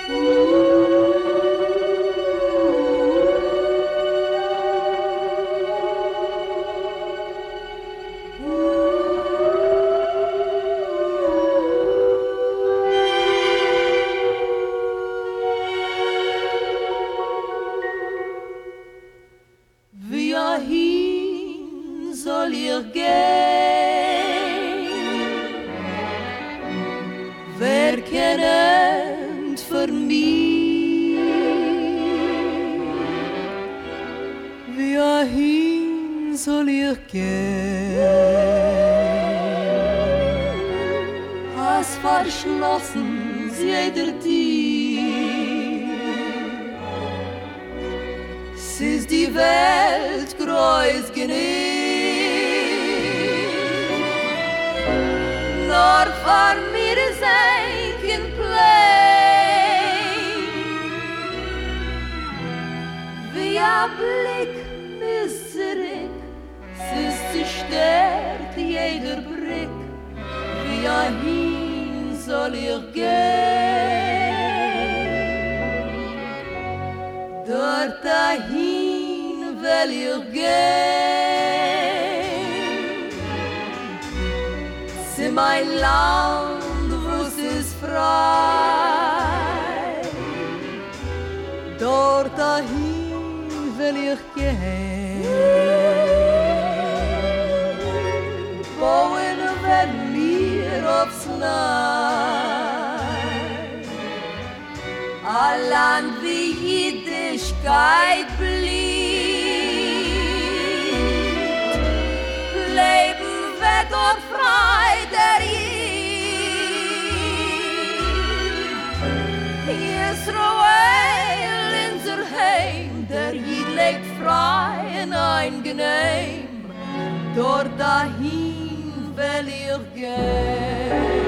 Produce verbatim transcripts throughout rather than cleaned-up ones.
Wohin soll ihr gehen? Wer kennt für mich? Wohin soll ihr gehen? Hast verschlossen jeder Tür. Es ist die Welt groß genug, nur für mir ist ein Plein. Wie ein Blick bis zurück, es ist zerstört jeder Brick. Wie ein soll ich gehen? Dort dahin will ich gehen, zu mein Land, wo es ist frei. Dort dahin will ich gehen, bauen wir mir aufs Neue, ein Land wie Jüdischkeit blieb. Leben wir dort frei der Jid. Israel unser Heim, der Jid lebt frei und eingenehm. Dort dahin will ich gehen.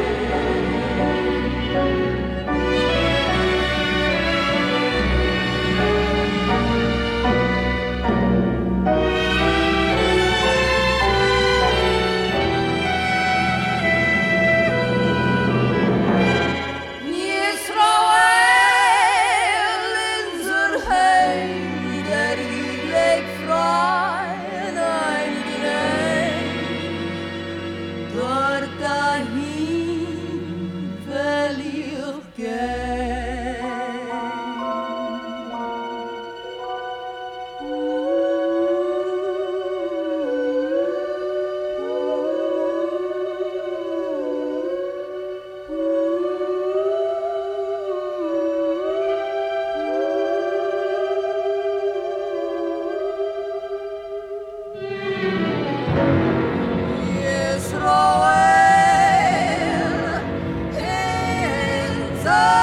Israel, in the